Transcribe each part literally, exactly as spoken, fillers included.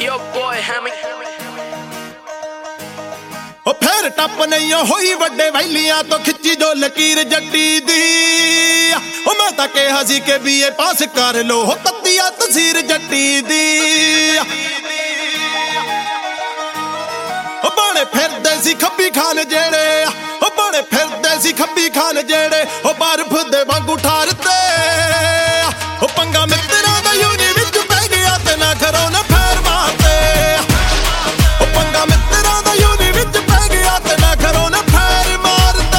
Yo boy Hammy ओ फिर टप नहीं होई वड्डे वैलियां तो खिच्ची जो लकीर जट्टी दी ओ मैं तां कहा सी के बीए पास कर लो हो तत्तिया तसीर जट्टी दी ओ बने फिरदे सी खब्बी खान जेड़े ओ बने फिरदे सी खब्बी खान जेड़े ओ बर्फ दे वांगू ठारते ओ पंगा मित्तरां दा यूनी विच पै गया ते ना करो ना फैर मारते ओ पंगा मित्तरां दा यूनी विच पै गया ते ना करो ना फैर मारते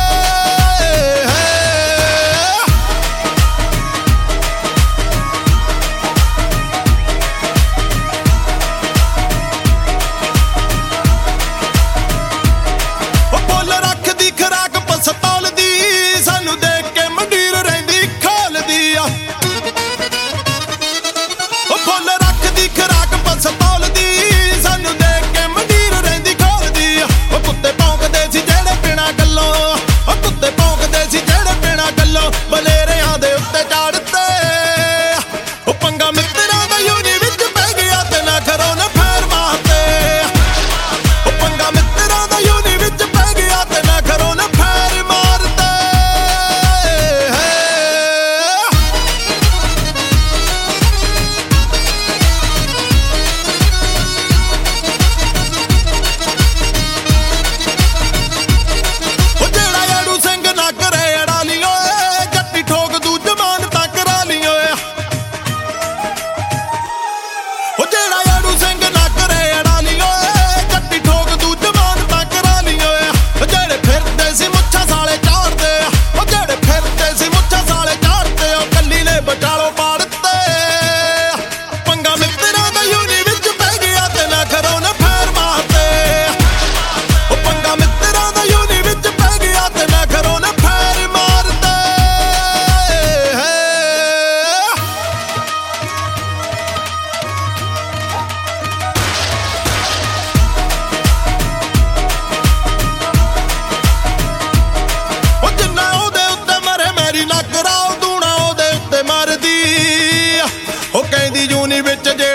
ओ बोल रख दी खराक पसतौल दी सानू देख के मंडीर रहिंदी खोल दी ओ बोल रख दी खराक पसतौल दी सानू देख के मंडीर रहिंदी खोल दी ओ कुत्ते भौंकदे सी जेड़े बिना गल्लों ओ कुत्ते भौंकदे सी जेड़े बिना गल्लों बलेरियां दे उत्ते चढ़ते ओ पंगा मित्तरां दा यूनी विच पै गया ते ना करो ना फैर मारते ओ पंगा मित्तरां दा यूनी विच पै गया ते ना करो ना फैर मारते ओ जेड़ा याडू सिंह ना करे अड़ा लियो जट्टी ठोक दू जमान तां करा लियो ओ जेड़ा याडू सिंह ना करे अड़ा लियो जट्टी ठोक दू जमान तां करा लियो ओ जेड़े फिरदे सी मुੱਛਾਂ साले चाड़दे ओ जेड़े फिरदे सी मुੱਛਾਂ साले चाड़दे ओ कल्ली ने बचालो पाड़ते पंगा मित्तरां दा यूनी विच पै गया ते ना करो ना फैर मारते ओ पंगा मित्तरां दा यूनी विच पै गया ते ना करो ना फैर मारते ओ जिन्ना ओदे उत्ते मरे मेरी ना कराओ दूना ओदे उत्ते मरदी ओ कहंदी यूनी विच जे